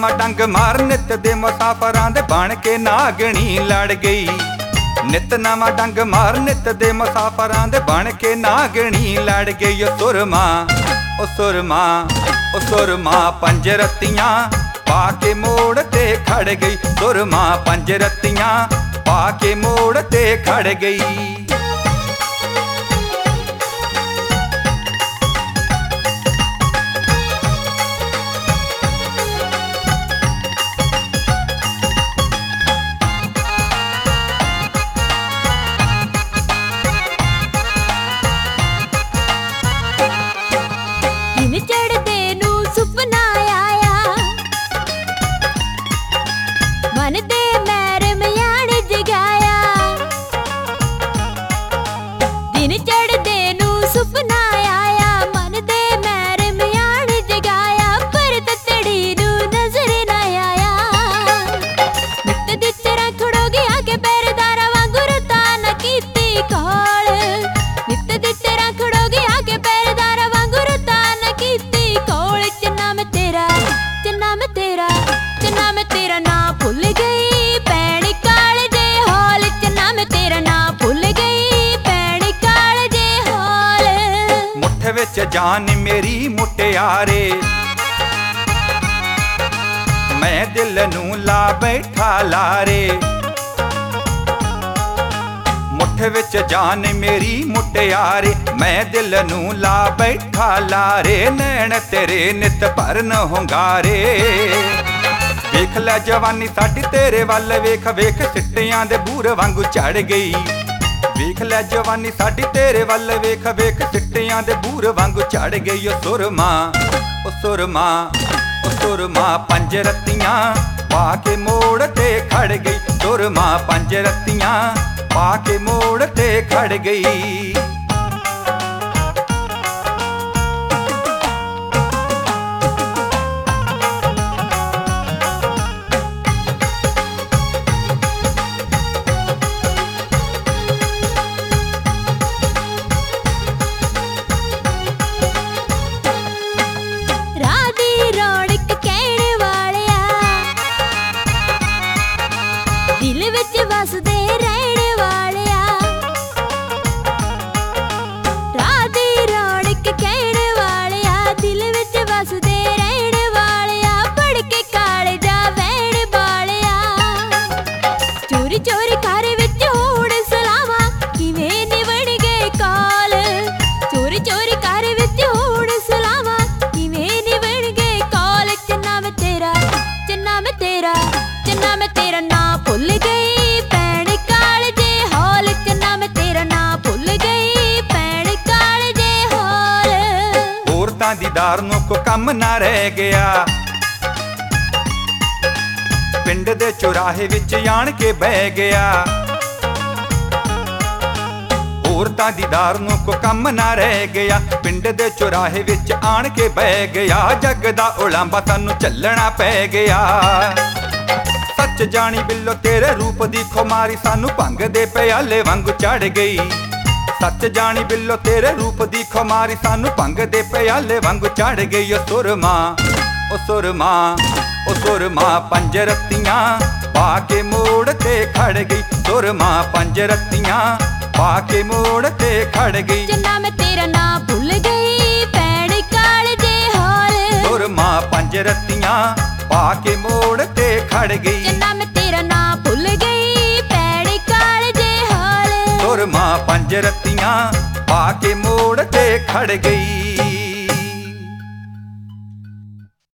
ਨਵਾਂ ਡੰਗ ਮਾਰ ਨਿੱਤ ਦੇ ਮੁਸਾਫਰਾਂ ਦੇ ਬਣ ਕੇ ਨਾਗਣੀ ਲੜ ਗਈ। ਨਿੱਤ ਨਵਾਂ ਡੰਗ ਮਾਰ ਨਿੱਤ ਦੇ ਮੁਸਾਫਰਾਂ ਦੇ ਬਣ ਕੇ ਨਾਗਣੀ ਲੜ ਗਈ। ਓ ਸੁਰਮਾ ਓ ਸੁਰਮਾ ਓ ਸੁਰਮਾ ਪੰਜ ਰੱਤੀਆਂ ਪਾ ਕੇ ਮੋੜ ਤੇ ਖੜ ਗਈ। ਸੁਰਮਾ ਪੰਜ ਰੱਤੀਆਂ ਪਾ ਕੇ ਮੋੜ ਤੇ ਖੜ ਗਈ। ਚੜਦੇ ਨੂੰ ਸੁਪਨਾ ਆਇਆ ਮਨ ਦੇ ਮੈਰ ਮਿਆਣ ਜਗਾਇਆ। ਦਿਨ ਚੜਦੇ ਨੂੰ ਸੁਪਨਾ ਆਇਆ ਮਨ ਦੇ ਮੈਰ ਮਿਆਣ ਜਗਾਇਆ। ਪਰ ਤਤੜੀ ਨੂੰ ਨਜ਼ਰ ਨਾ ਆਇਆ। ਨਿੱਤ ਦੀ ਤਰ੍ਹਾਂ ਖੜੋਗੀ ਆ ਕੇ ਪੈਰਦਾਰਾਂ ਵਾਂਗੂ ਰਤਾ ਨਾ ਕੀਤੀ ਕਾਲ। ਨਿੱਤ ਦੀ ਤਰ੍ਹਾਂ ਖੜੋਗੀ ਆ ਕੇ ਪੈਰਦਾਰਾਂ ਵਾਂਗੂ ਰਤਾ ਨਾ ਕੀਤੀ ਕੋਲ। ਚੰਨਾ ਮੈਂ ਤੇਰਾ ਚੰਨਾ ਮੈਂ ਤੇਰਾ ਚੰਨਾ ਮੈਂ ਤੇਰਾ ਨਾਂ ਭੁੱਲ ਗਈ ਭੈਣ ਕਾਲਜੇ ਹਾਲ। ਚੰਨਾ ਮੈਂ ਤੇਰਾ ਨਾਂ ਭੁੱਲ ਗਈ ਭੈਣ ਕਾਲਜੇ ਹਾਲ। ਮੁੱਠ ਵਿੱਚ ਜਾਨ ਮੇਰੀ ਮੁਟਿਆਰੇ ਮੈਂ ਦਿਲ ਨੂੰ ਲਾ ਬੈਠਾ ਲਾਰੇ। ਮੁੱਠ ਵਿੱਚ ਜਾਨ ਮੇਰੀ ਮੁਟਿਆਰੇ ਮੈਂ ਦਿਲ ਨੂੰ ਲਾ ਬੈਠਾ ਲਾਰੇ। ਨੈਣ ਤੇਰੇ ਨਿਤ ਭਰਨ ਹੁੰਗਾਰੇ। ਵੇਖ ਲੈ ਜਵਾਨੀ ਸਾਡੀ ਤੇਰੇ ਵੱਲ ਵੇਖ ਵੇਖ ਸਿੱਟਿਆਂ ਦੇ ਬੂਰ ਵਾਂਗੂ ਚੜ ਗਈ। ਵੇਖ ਲੈ ਜਵਾਨੀ ਸਾਡੀ ਤੇਰੇ ਵੱਲ ਵੇਖ ਵੇਖ ਸਿੱਟਿਆਂ ਦੇ ਬੂਰ ਵਾਂਗੂ ਚੜ ਗਈ। ਓ ਸੁਰਮਾ ਓ ਸੁਰਮਾ ਓ ਸੁਰਮਾ ਪੰਜ ਰੱਤੀਆਂ ਪਾ ਕੇ ਮੋੜ ਤੇ ਖੜ ਗਈ। ਸੁਰਮਾ ਪੰਜ ਰੱਤੀਆਂ ਪਾ ਕੇ ਮੋੜ ਤੇ ਖੜ ਗਈ। ਰਾਹ ਦੀ ਰੌਣਕ ਕਹਿਣ ਵਾਲਿਆ ਦਿਲ ਵਿੱਚ ਵਸਦੇ ਰਹਿਣ ਵਾਲਿਆ। ਰਾਹ ਦੀ ਰੌਣਕ ਕਹਿਣ ਵਾਲਿਆ ਦਿਲ ਵਿੱਚ ਵਸਦੇ ਰਹਿਣ ਵਾਲਿਆ। ਪੜ ਕੇ ਕਾਲਜਾ ਵਹਿਣ ਵਾਲਿਆ। ਚੋਰੀ ਚੋਰੀ ਘਰ ਵਿੱਚ ਹੋੜ ਸਲਾਵਾਂ ਕਿਵੇਂ ਨਿਵਣ ਗਏ ਕਾਲ। ਚੋਰੀ ਚੋਰੀ ਘਰ ਵਿੱਚ ਹੋੜ ਸਲਾਵਾਂ ਕਿਵੇਂ ਨਿਵਣ ਗਏ ਕਾਲ। ਚੰਨਾ ਮੈਂ ਤੇਰਾ ਚੰਨਾ ਮੈਂ ਤੇਰਾ ਚੰਨਾ ਮੈਂ ਤੇਰਾ ਨਾਂ ਭੁੱਲ ਗਈ ਭੈਣ ਕਾਲਜੇ ਹਾਲ। ਚੰਨਾ ਮੈਂ ਤੇਰਾ ਨਾਂ ਭੁੱਲ ਗਈ ਭੈਣ ਕਾਲਜੇ ਹਾਲ। ਔਰਤਾਂ ਦੀਦਾਰ ਨੂੰ ਕੋ ਕੰਮ ਨਾ ਰਹਿ ਗਿਆ। ਪਿੰਡ ਦੇ ਚੁਰਾਹੇ ਵਿੱਚ ਆਣ ਕੇ ਬਹਿ ਗਿਆ। ਔਰਤਾਂ ਦੀਦਾਰ ਨੂੰ ਕੋ ਕੰਮ ਨਾ ਰਹਿ ਗਿਆ। ਪਿੰਡ ਦੇ ਚੁਰਾਹੇ ਵਿੱਚ ਆਣ ਕੇ ਬਹਿ ਗਿਆ। ਜੱਗ ਦਾ ਉਲਾਂਭਾ ਸਾਨੂੰ ਚੱਲਣਾ ਪੈ ਗਿਆ। ਸੱਚ ਜਾਣੀ ਬਿੱਲੋ ਤੇਰੇ ਰੂਪ ਦੀ ਖੁਮਾਰੀ ਸਾਨੂੰ ਭੰਗ ਦੇ ਪਿਆਲੇ ਵਾਂਗੂ ਚੜ ਗਈ। ਸੱਚ ਜਾਣੀ ਬਿੱਲੋ ਤੇਰੇ ਰੂਪ ਦੀ ਖੁਮਾਰੀ ਸਾਨੂੰ ਭੰਗ ਦੇ ਪਿਆਲੇ ਵਾਂਗੂ ਚੜ ਗਈ। ਓ ਸੁਰਮਾ ਓ ਸੁਰਮਾ ਓ ਸੁਰਮਾ ਪੰਜ ਰੱਤੀਆਂ ਪਾ ਕੇ ਮੋੜ ਤੇ ਖੜ ਗਈ। ਸੁਰਮਾ ਪੰਜ ਰੱਤੀਆਂ ਪਾ ਕੇ ਮੋੜ ਤੇ ਖੜ ਗਈ। ਚੰਨਾ ਮੈਂ ਤੇਰਾ ਨਾਂ ਭੁੱਲ ਗਈ ਭੈਣ ਕਾਲਜੇ ਹਾਲ। ਸੁਰਮਾ ਪੰਜ ਰੱਤੀਆਂ ਪਾ ਕੇ ਮੋੜ ਤੇ ਖੜ ਗਈ। ਚੰਨਾ ਮੈਂ ਤੇਰਾ ਨਾਂ ਭੁੱਲ ਗਈ ਭੈਣ ਕਾਲਜੇ ਹਾਲ। ਸੁਰਮਾ ਪੰਜ ਰੱਤੀਆਂ ਪਾ ਕੇ ਮੋੜ ਤੇ ਖੜ ਗਈ।